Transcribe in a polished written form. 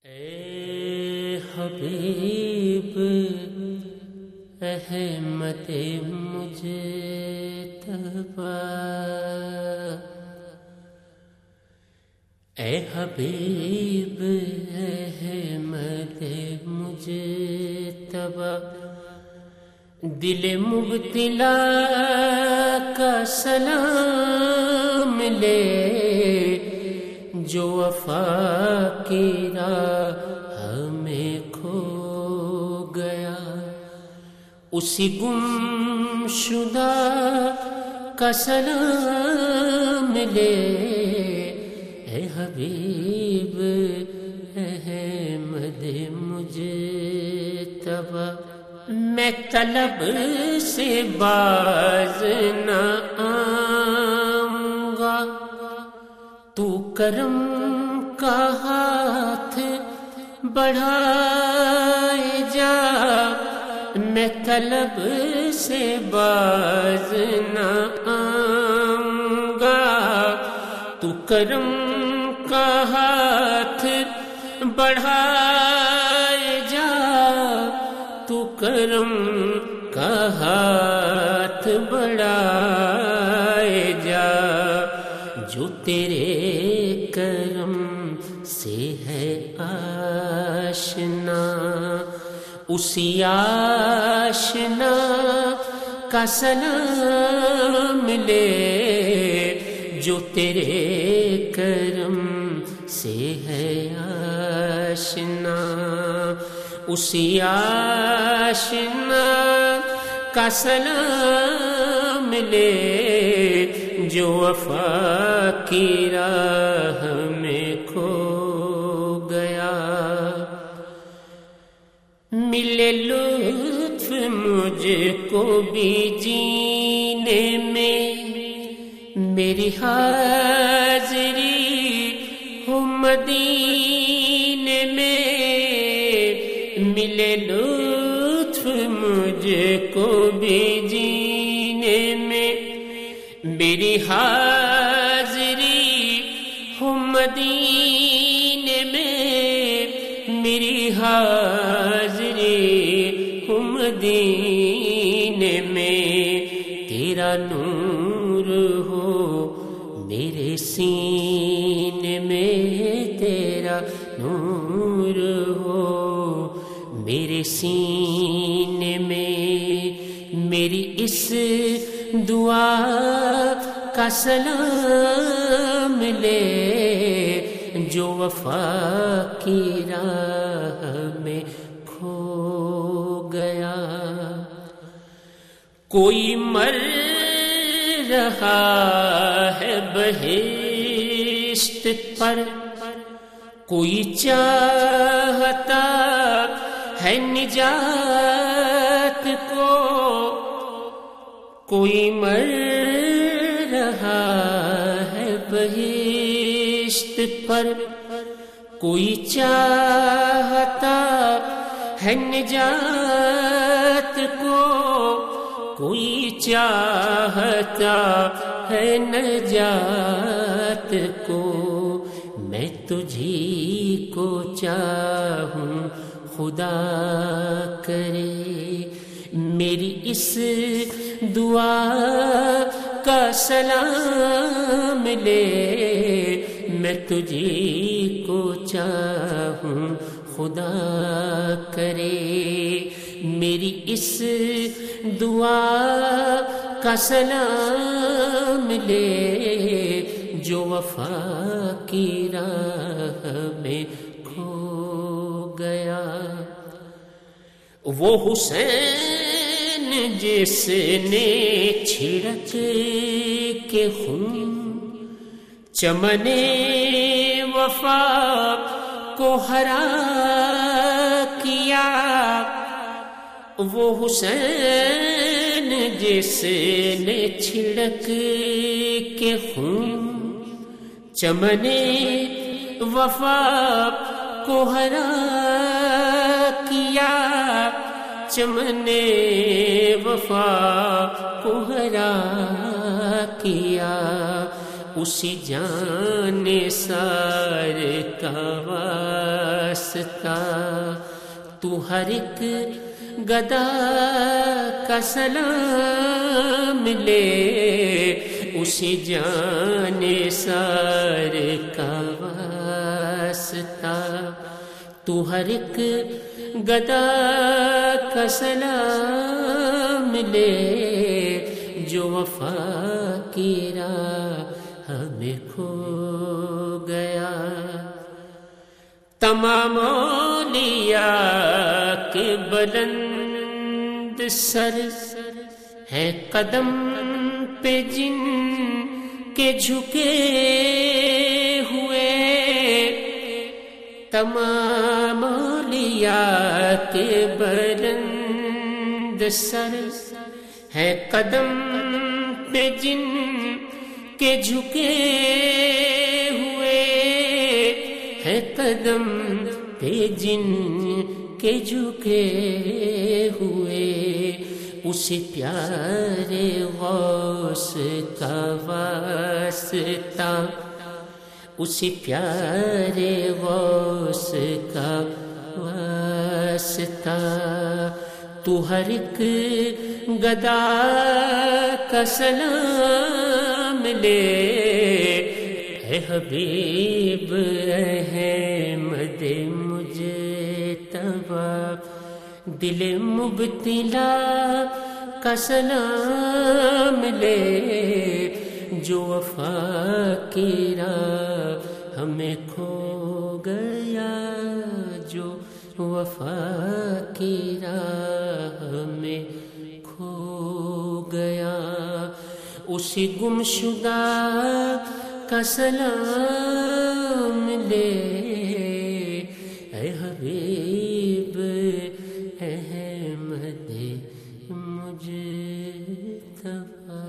اے حبیب احمد مجتبی، اے حبیب احمد مجتبی، دل مبتلا کا سلام لے، جو وفا کی راہ میں کھو گیا، اسی گم شدہ کا سلام لے، اے حبیب احمد مجتبی۔ میں طلب سے باز نہ آؤں گا، تو کرم کا ہاتھ بڑھائے جا، میں طلب سے باز نہ آؤں گا، تو کرم کا ہاتھ بڑھائے جا، تو کرم کا ہاتھ بڑھائے جا، جو تیرے کرم سے ہے آشنا، اسی آشنا کا سلام لے، جو تیرے کرم سے ہے آشنا، اسی آشنا کا سلام لے، جو وفا کی راہ میں کھو گیا۔ ملے لطف مجھ کو بھی جینے میں، میری حاضری ہو مدینے میں، ملے لطف مجھ کو بھی جینے میں، میری حاضری ہو مدینے میں، میری حاضری ہو مدینے میں، تیرا نور ہو میرے سینے میں، تیرا نور ہو میرے سینے میں، میری اس دعا کا سلام لے، جو وفا کی راہ میں کھو گیا۔ کوئی مر رہا ہے بہشت پر، کوئی چاہتا ہے نجات کو، کوئی مر رہا ہے بہشت پر، کوئی چاہتا ہے نجات کو، کوئی چاہتا ہے نجات کو، میں تجھی کو چاہوں خدا کرے، میری اس دعا کا سلام لے، میں تجھی کو چاہوں خدا کرے، میری اس دعا کا سلام لے، جو وفا کی راہ میں کھو گیا۔ وہ حسین جس نے چھڑک کے خون چمن وفا کو ہرا کیا، وہ حسین جس نے چھڑک کے خون چمن وفا کو ہرا کیا، چمن وفا کو ہرا کیا، اسی جان سار کا واسطہ واسطہ، تو ہر ایک گدا کا سلام لے، اسی جان سار کا واسطہ، تو ہر ایک گدا کا سلام لے، جو وفا کی راہ ہمیں کھو گیا۔ تمام اولیاء کے بلند سر ہے قدم پہ جن کے جھکے ہوئے، تمام اولیاء کے بلند سر ہے قدم پہ جن کے جھکے ہوئے، ہے قدم پہ جن کے جھکے ہوئے، اسی پیارے غوث کا واسطہ، اسی پیارے غوث کا واسطہ، تو ہر ایک گدا کا سلام لے، اے حبیب احمد مجتبی، دل مبتلا کا سلام لے، جو وفا کی راہ ہمیں کھو گیا، جو وفا کی راہ ہمیں کھو گیا، اسی گمشدہ کا سلام لے، اے حبیب احمد مجتبی۔